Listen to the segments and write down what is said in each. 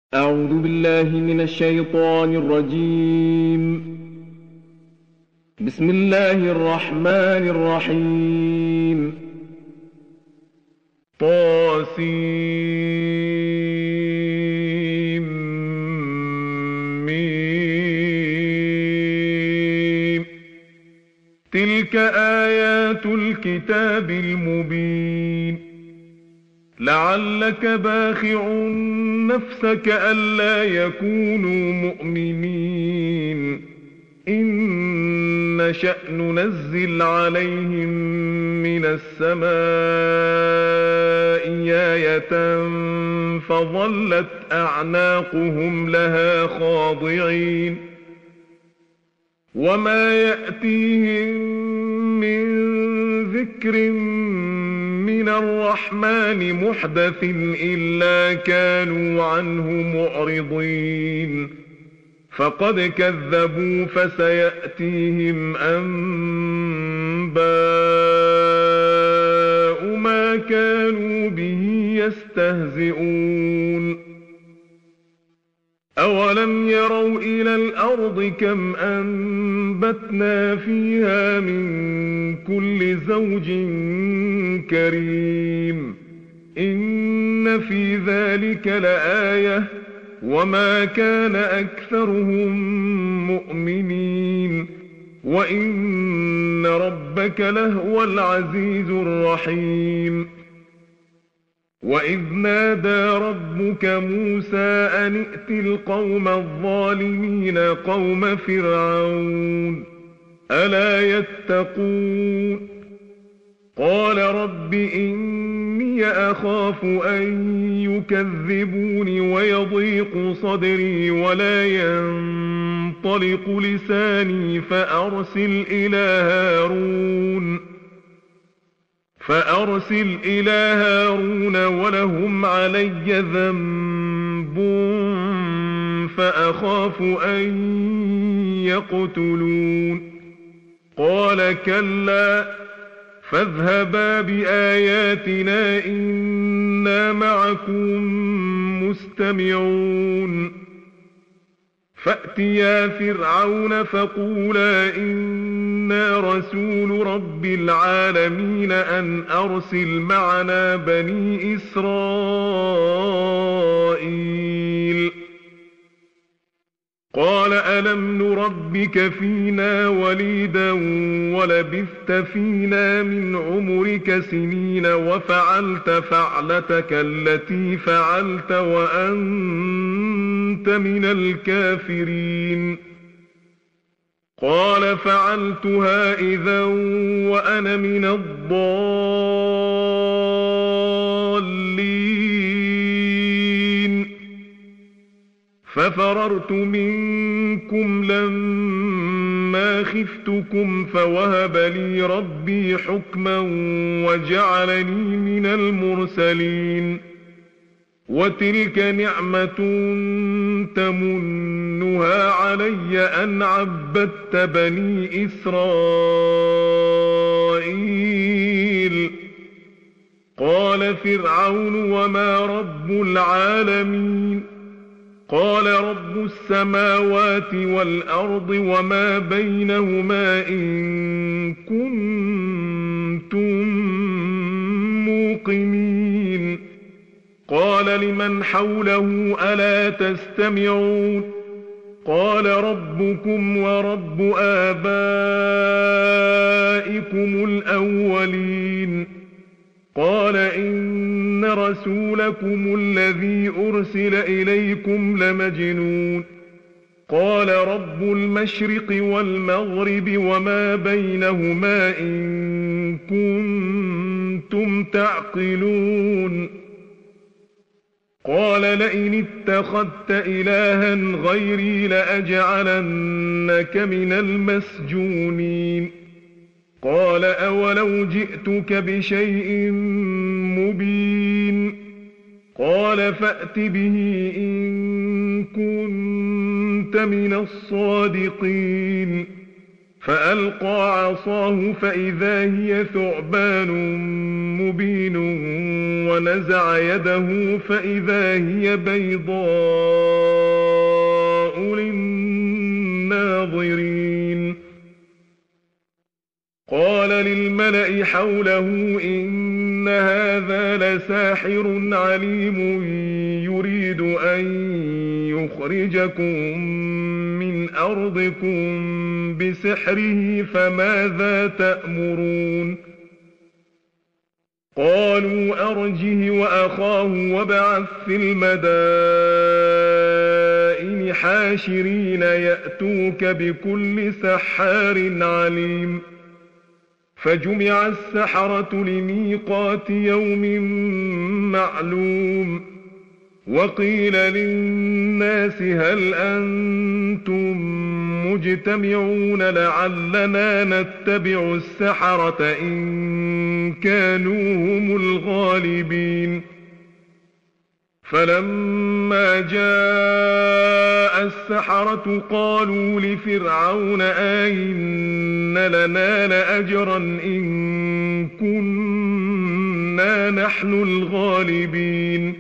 أعوذ بالله من الشيطان الرجيم. بسم الله الرحمن الرحيم. طاسيم. تلك آيات الكتاب المبين. لعلك باخع نفسك ألا يكونوا مؤمنين إن نشأ ننزل عليهم من السماء آية فظلت أعناقهم لها خاضعين وما يأتيهم من ذكر من الرحمن محدث إلا كانوا عنه معرضين فقد كذبوا فسيأتيهم أنباء ما كانوا به يستهزئون. أولم يروا إلى الأرض كم أنبتنا فيها من كل زوج كريم إن في ذلك لآية وما كان أكثرهم مؤمنين وإن ربك لهو العزيز الرحيم. وإذ نادى ربك موسى أن ائت القوم الظالمين قوم فرعون ألا يتقون قال رب إني أخاف أن يكذبون ويضيق صدري ولا ينطلق لساني فأرسل إلى هارون ولهم علي ذنب فأخاف أن يقتلون قال كلا فاذهبا بآياتنا إنا معكم مستمعون. فأتيا فرعون فقولا إنا رسول رب العالمين أن أرسل معنا بني إسرائيل. قال ألم نربك فينا وليدا ولبثت فينا من عمرك سنين وفعلت فعلتك التي فعلت وأنت من الكافرين. قال فعلتها إذا وأنا من الضالين ففررت منكم لما خفتكم فوهب لي ربي حكما وجعلني من المرسلين. وتلك نعمة تمنها علي أن عبدت بني إسرائيل. قال فرعون وما رب العالمين قال رب السماوات والأرض وما بينهما إن كنتم موقنين. قال لمن حوله ألا تستمعون قال ربكم ورب آبائكم الأولين. قال إن رسولكم الذي أرسل إليكم لمجنون. قال رب المشرق والمغرب وما بينهما إن كنتم تعقلون. قال لئن اتخذت إلها غيري لأجعلنك من المسجونين. قال أولو جئتك بشيء مبين. قال فأت به إن كنت من الصادقين. فألقى عصاه فإذا هي ثعبان مبين ونزع يده فإذا هي بيضاء للناظرين. قال للملأ حوله إن هذا لساحر عليم يريد أن يخرجكم من أرضكم بسحره فماذا تأمرون؟ قالوا أرجه وأخاه وابعث في المدائن حاشرين يأتوك بكل سحار عليم. فجمع السحرة لميقات يوم معلوم. وقيل للناس هل أنتم مجتمعون لعلنا نتبع السحرة إن كانوا هم الغالبين. فلما جاء السحرة قالوا لفرعون أئن لنا لأجرا إن كنا نحن الغالبين.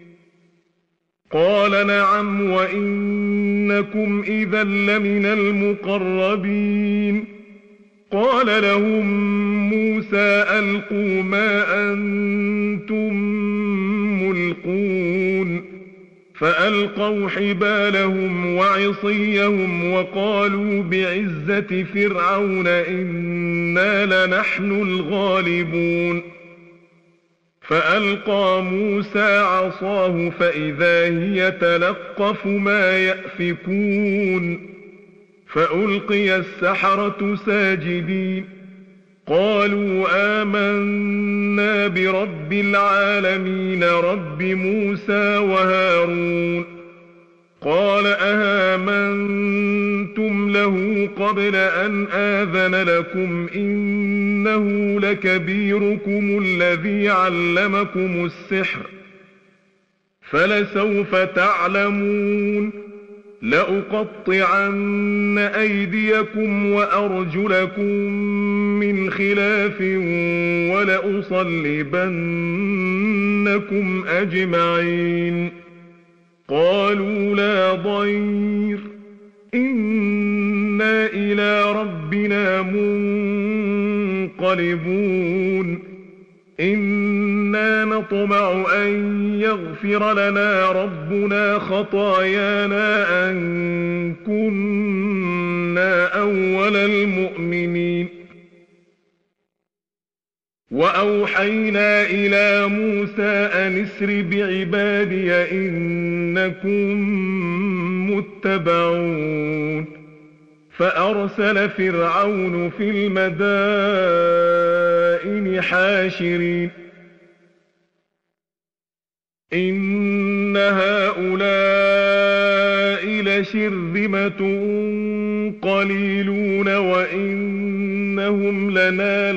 قال نعم وإنكم إذا لمن المقربين. قال لهم موسى ألقوا ما أنتم ملقون. فألقوا حبالهم وعصيهم وقالوا بعزة فرعون إنا لنحن الغالبون. فألقى موسى عصاه فإذا هي تلقف ما يأفكون. فألقي السحرة ساجدين قالوا آمنا برب العالمين رب موسى وهارون. قال أهامنتم له قبل أن آذن لكم إنه لكبيركم الذي علمكم السحر فلسوف تعلمون. لأقطعن أيديكم وأرجلكم من خلاف ولأصلبنكم أجمعين. قالوا لا ضير إنا إلى ربنا منقلبون. إنا نطمع أن يغفر لنا ربنا خطايانا أن كنا أول المؤمنين. وأوحينا إلى موسى أن اسر بعبادي إنكم متبعون. فأرسل فرعون في المدائن حاشرين إن هؤلاء لشرذمة قليلون وإنهم لنا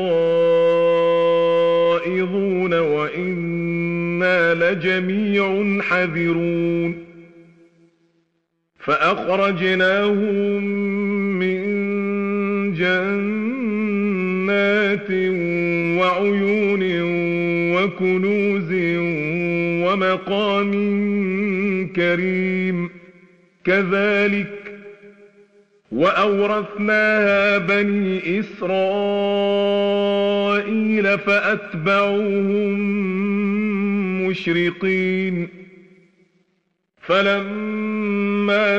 لغائظون وإنا لجميع حذرون. فأخرجناهم من جنات وعيون وكنوز ومقام كريم كذلك وأورثناها بني إسرائيل فأتبعوهم مشرقين. فلما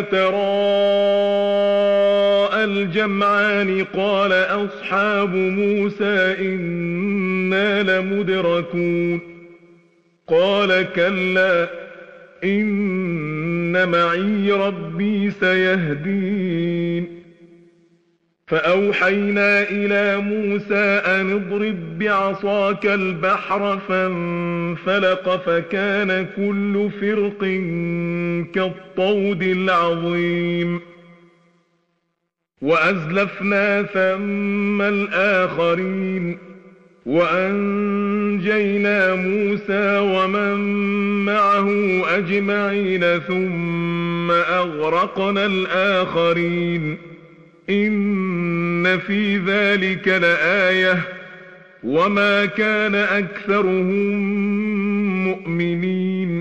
تراءى الجمعان قال أصحاب موسى إنا لمدركون. قال كلا إن معي ربي سيهدين. فأوحينا إلى موسى أن اضرب بعصاك البحر فانفلق فكان كل فرق كالطود العظيم. وأزلفنا ثم الآخرين وأنجينا موسى ومن معه أجمعين ثم أغرقنا الآخرين إن في ذلك لآية وما كان أكثرهم مؤمنين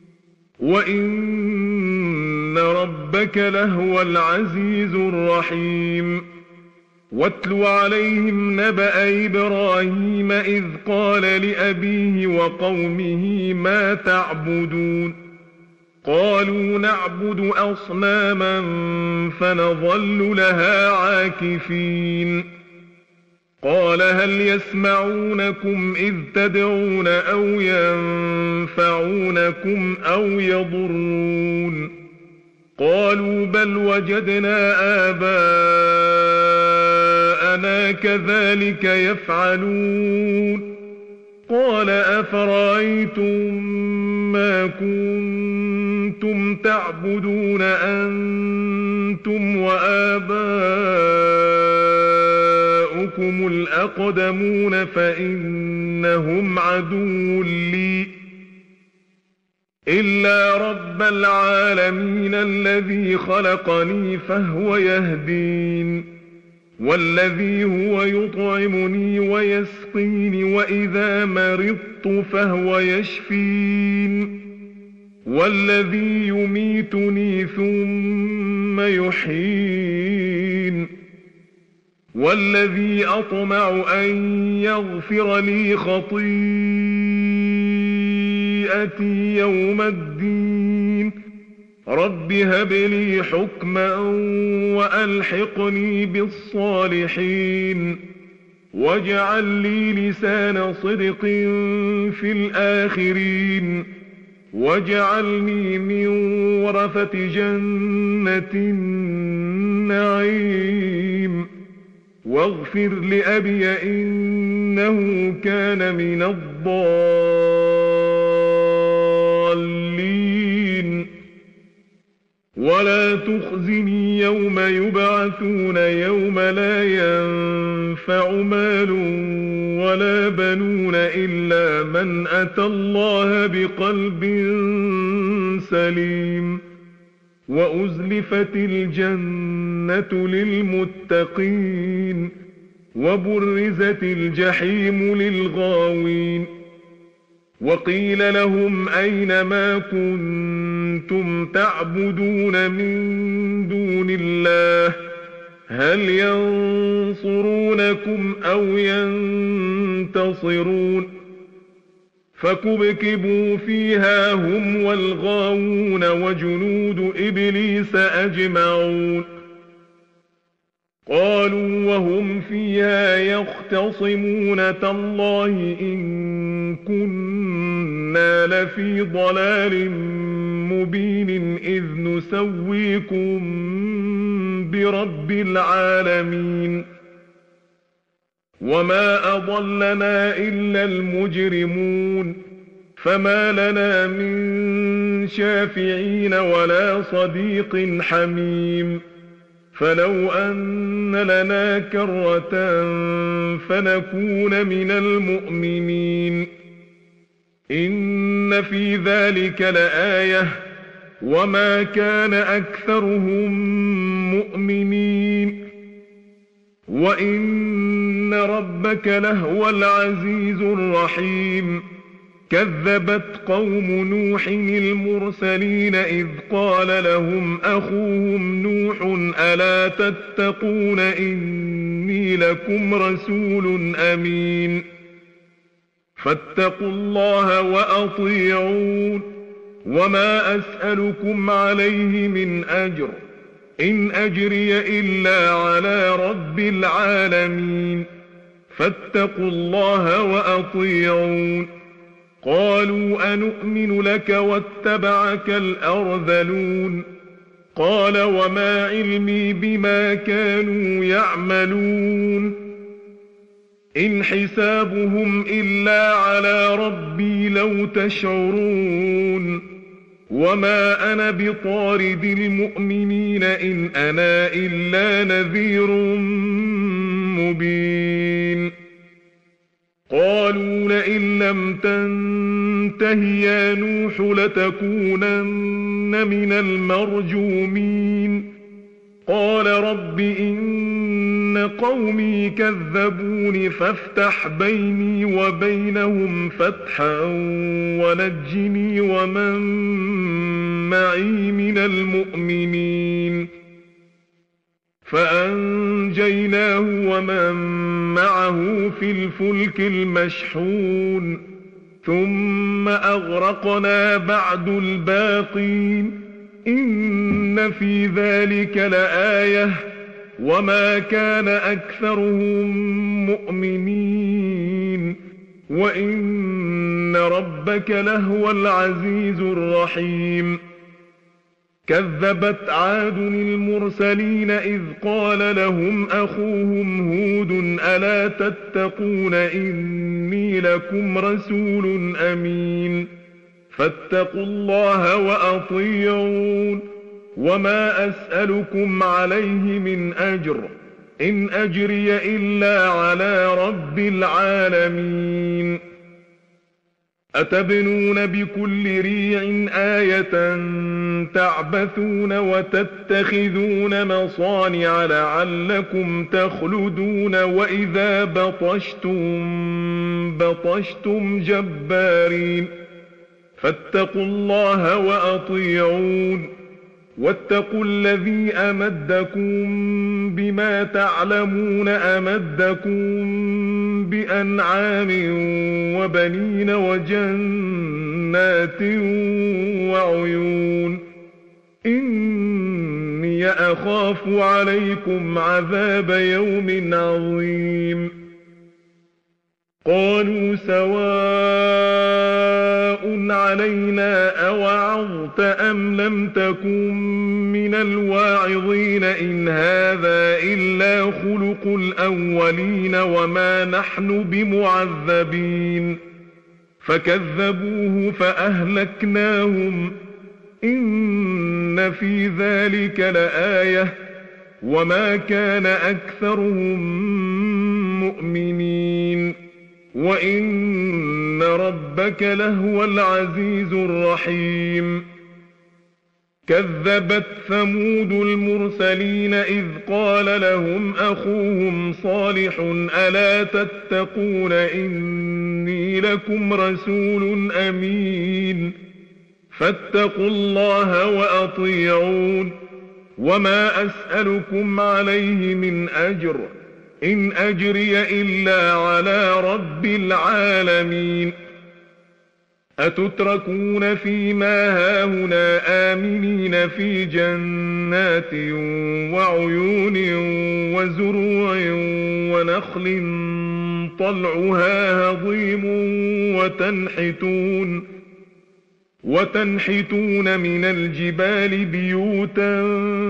وإن ربك لهو العزيز الرحيم واتل عليهم نبأ إبراهيم إذ قال لأبيه وقومه ما تعبدون قالوا نعبد أصناما فنظل لها عاكفين قال هل يسمعونكم إذ تدعون أو ينفعونكم أو يضرون قالوا بل وجدنا آباءنا كذلك يفعلون قال أفرأيتم ما كنتم تعبدون أنتم وآباؤكم الأقدمون فإنهم عدو لي إلا رب العالمين الذي خلقني فهو يهدين والذي هو يطعمني ويسقين وإذا مرضت فهو يشفين والذي يميتني ثم يحيين والذي أطمع أن يغفر لي خطيئتي يوم الدين رب هب لي حكما وألحقني بالصالحين واجعل لي لسان صدق في الآخرين واجعلني من ورثة جنة النعيم واغفر لأبي إنه كان من الضالين ولا تخزني يوم يبعثون يوم لا ينفع مال ولا بنون إلا من أتى الله بقلب سليم وأزلفت الجنة للمتقين وبرزت الجحيم للغاوين وقيل لهم أين ما كنتم تعبدون من دون الله هل ينصرونكم أو ينتصرون فكبكبوا فيها هم والغاوون وجنود إبليس أجمعون قالوا وهم فيها يختصمون تالله إن كنا لفي ضلال مبين إذ نسويكم برب العالمين وما أضلنا إلا المجرمون فما لنا من شافعين ولا صديق حميم فلو أن لنا كرة فنكون من المؤمنين إن في ذلك لآية وما كان أكثرهم مؤمنين وإن ربك لهو العزيز الرحيم كذبت قوم نوح المرسلين إذ قال لهم أخوهم نوح ألا تتقون إني لكم رسول أمين فاتقوا الله وأطيعون وما أسألكم عليه من أجر إن أجري إلا على رب العالمين فاتقوا الله وأطيعون قالوا أنؤمن لك واتبعك الأرذلون قال وما علمي بما كانوا يعملون إن حسابهم إلا على ربي لو تشعرون وما أنا بطارد المؤمنين إن أنا إلا نذير مبين قالوا لئن لم تنته يا نوح لتكونن من المرجومين قال رب إن قومي كذبون فافتح بيني وبينهم فتحا ونجني ومن معي من المؤمنين فأنجيناه ومن معه في الفلك المشحون ثم أغرقنا بعد الباقين إن في ذلك لآية وما كان أكثرهم مؤمنين وإن ربك لهو العزيز الرحيم كذبت عاد المرسلين إذ قال لهم أخوهم هود ألا تتقون إني لكم رسول أمين فاتقوا الله وأطيعون وما أسألكم عليه من أجر إن أجري إلا على رب العالمين أتبنون بكل ريع آية تعبثون وتتخذون مصانع لعلكم تخلدون وإذا بطشتم جبارين فاتقوا الله وأطيعون واتقوا الذي أمدكم بما تعلمون أمدكم بأنعام وبنين وجنات وعيون إني أخاف عليكم عذاب يوم عظيم قالوا سواء علينا أوعظت أم لم تكن من الواعظين إن هذا إلا خلق الأولين وما نحن بمعذبين فكذبوه فأهلكناهم إن في ذلك لآية وما كان أكثرهم مؤمنين وإن ربك لهو العزيز الرحيم كذبت ثمود المرسلين إذ قال لهم أخوهم صالح ألا تتقون إني لكم رسول أمين فاتقوا الله وأطيعون وما أسألكم عليه من أجر إن أجري إلا على رب العالمين أتتركون فيما هاهنا آمنين في جنات وعيون وزروع ونخل طلعها هضيم وتنحتون من الجبال بيوتا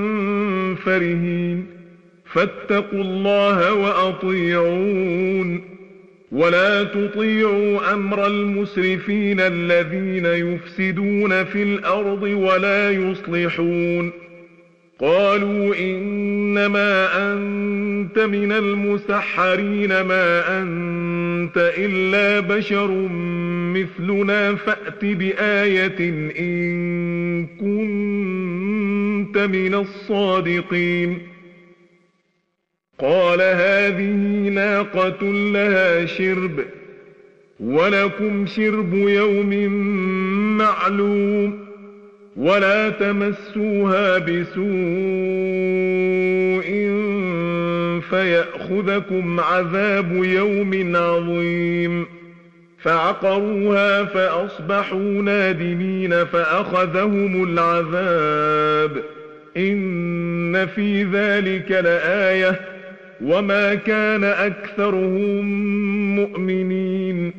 فرهين فاتقوا الله وأطيعون ولا تطيعوا أمر المسرفين الذين يفسدون في الأرض ولا يصلحون قالوا إنما أنت من المسحرين ما أنت إلا بشر مثلنا فأت بآية إن كنت من الصادقين قال هذه ناقة لها شرب ولكم شرب يوم معلوم ولا تمسوها بسوء فيأخذكم عذاب يوم عظيم فعقروها فأصبحوا نادمين فأخذهم العذاب إن في ذلك لآية وما كان أكثرهم مؤمنين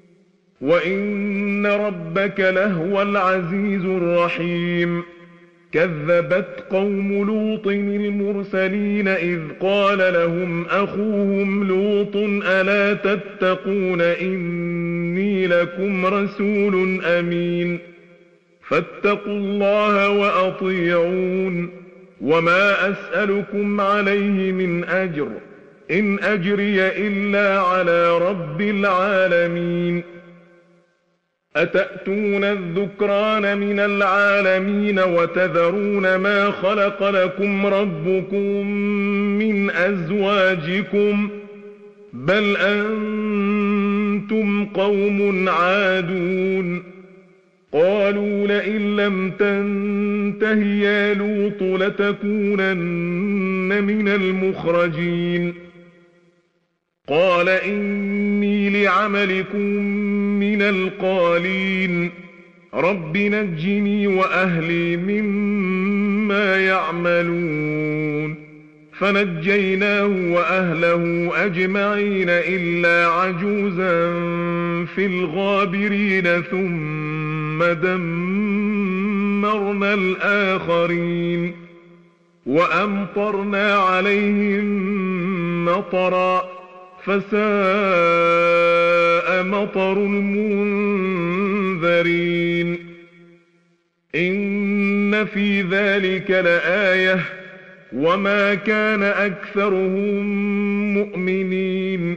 وإن ربك لهو العزيز الرحيم كذبت قوم لوط المرسلين إذ قال لهم أخوهم لوط ألا تتقون إني لكم رسول أمين فاتقوا الله وأطيعون وما أسألكم عليه من أجر إن أجري إلا على رب العالمين أتأتون الذكران من العالمين وتذرون ما خلق لكم ربكم من أزواجكم بل أنتم قوم عادون قالوا لئن لم تنته يا لوط لتكونن من المخرجين قال إني لعملكم من القالين رب نجني وأهلي مما يعملون فنجيناه وأهله أجمعين إلا عجوزا في الغابرين ثم دمرنا الآخرين وأمطرنا عليهم مطرا فساء مطر المنذرين إن في ذلك لآية وما كان أكثرهم مؤمنين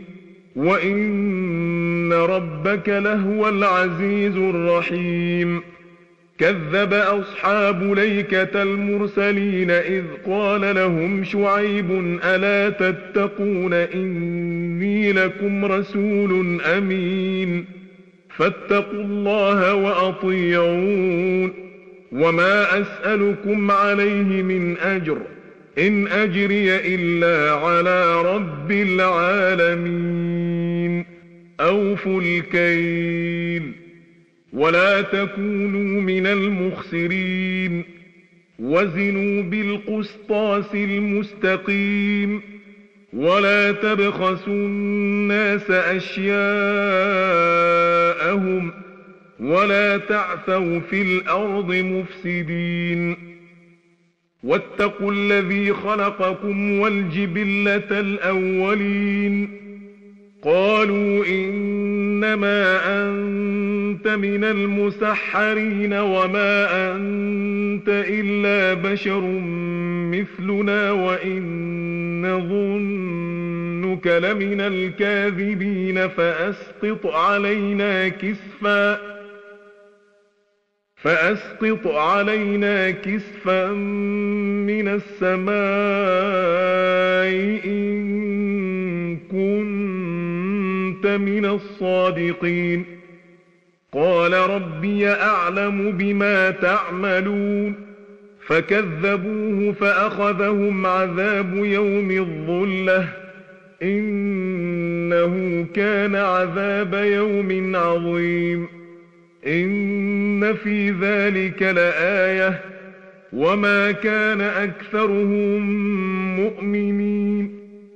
وإن ربك لهو العزيز الرحيم كذب أصحاب ليكة المرسلين إذ قال لهم شعيب ألا تتقون إني لكم رسول أمين فاتقوا الله وأطيعون وما أسألكم عليه من أجر إن أجري إلا على رب العالمين أوفوا الكيل ولا تكونوا من المخسرين وزنوا بالقسطاس المستقيم ولا تبخسوا الناس أشياءهم ولا تعثوا في الأرض مفسدين واتقوا الذي خلقكم والجبلة الأولين قالوا إنما أنت من المسحرين وما أنت إلا بشر مثلنا وإن نظنك لمن الكاذبين فأسقط علينا كسفا من السماء إن كنت من الصادقين قال ربي أعلم بما تعملون فكذبوه فأخذهم عذاب يوم الظلة إنه كان عذاب يوم عظيم إن في ذلك لآية وما كان أكثرهم مؤمنين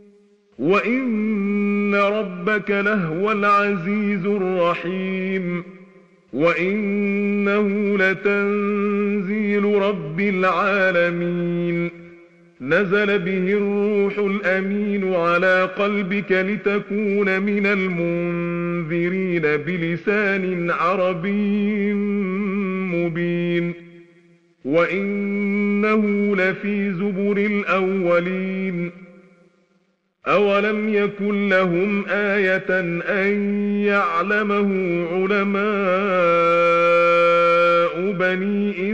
وإن ربك لهو العزيز الرحيم وإنه لتنزيل رب العالمين نزل به الروح الأمين على قلبك لتكون من المنذرين بلسان عربي مبين وإنه لفي زبر الأولين أولم يكن لهم آية أن يعلمه علماء بني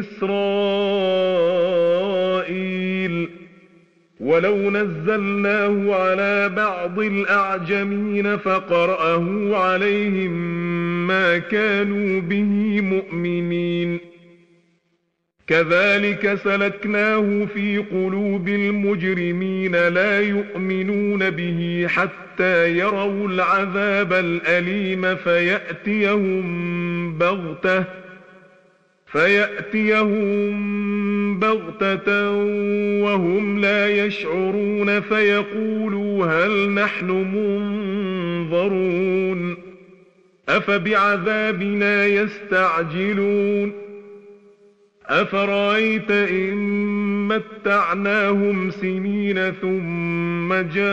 إسرائيل ولو نزلناه على بعض الأعجمين فقرأه عليهم ما كانوا به مؤمنين كذلك سلكناه في قلوب المجرمين لا يؤمنون به حتى يروا العذاب الأليم فيأتيهم بغتة وهم لا يشعرون فيقولوا هل نحن منظرون أفبعذابنا يستعجلون أفرأيت إن متعناهم سنين ثم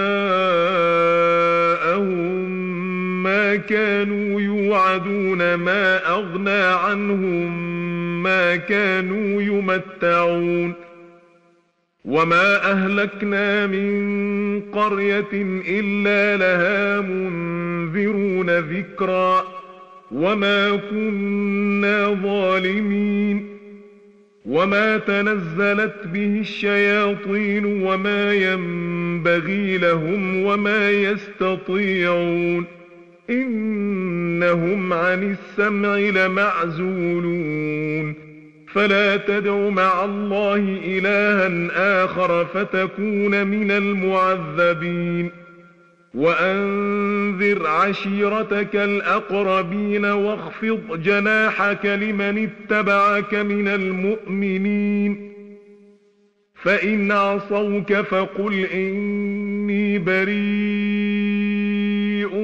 جاءهم ما كانوا يوعدون ما أغنى عنهم ما كانوا يمتعون وما أهلكنا من قرية إلا لها منذرون ذكرا وما كنا ظالمين وما تنزلت به الشياطين وما ينبغي لهم وما يستطيعون إنهم عن السمع لمعزولون فلا تدع مع الله إلها آخر فتكون من المعذبين وأنذر عشيرتك الأقربين واخفض جناحك لمن اتبعك من المؤمنين فإن عصوك فقل إني بريء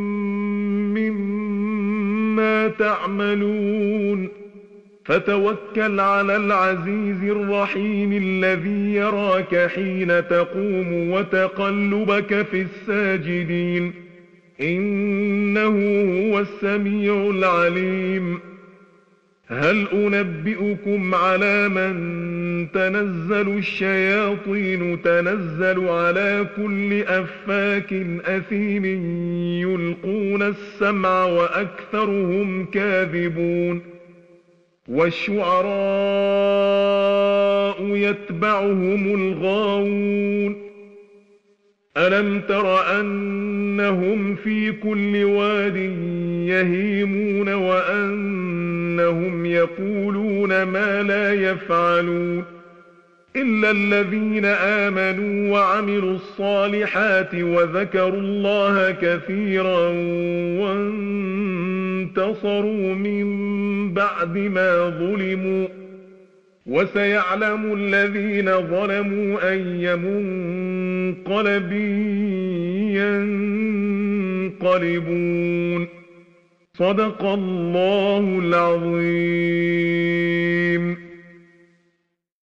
مما تعملون فتوكل على العزيز الرحيم الذي يراك حين تقوم وتقلبك في الساجدين إنه هو السميع العليم هل أنبئكم على من تنزل الشياطين تنزل على كل أفاك أثيم يلقون السمع وأكثرهم كاذبون والشعراء يتبعهم الغاوون ألم تر أنهم في كل واد يهيمون وأنهم يقولون ما لا يفعلون إلا الذين آمنوا وعملوا الصالحات وذكروا الله كثيرا وانتصروا من بعد ما ظلموا وسيعلم الذين ظلموا أي منقلب ينقلبون صدق الله العظيم.